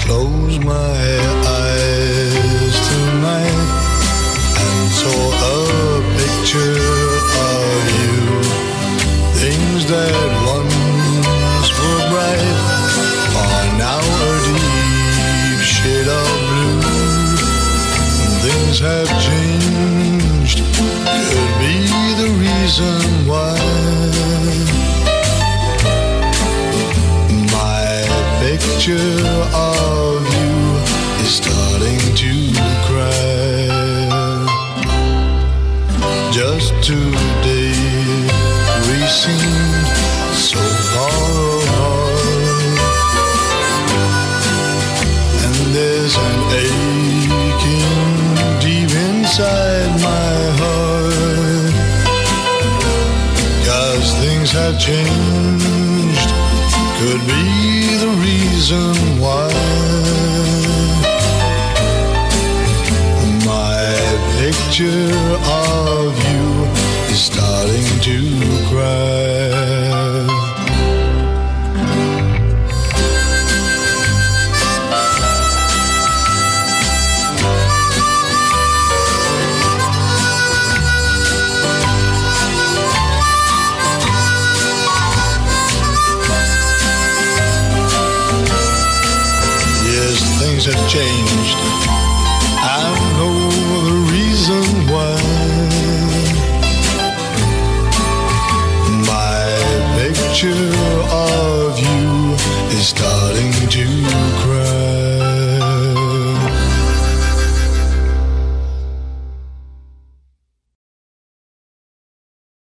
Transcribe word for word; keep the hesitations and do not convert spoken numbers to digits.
close my eyes tonight and saw a picture of you. Things that once were bright are now a deep shade of blue. Things have changed, could be the reason why. My picture of you is starting to cry. Just today we seemed so far apart, and there's an aching deep inside my heart, 'cause things have changed, could be the reason why. My picture of you is starting to cry. Yes, things have changed. I know the reason why. My picture of you is starting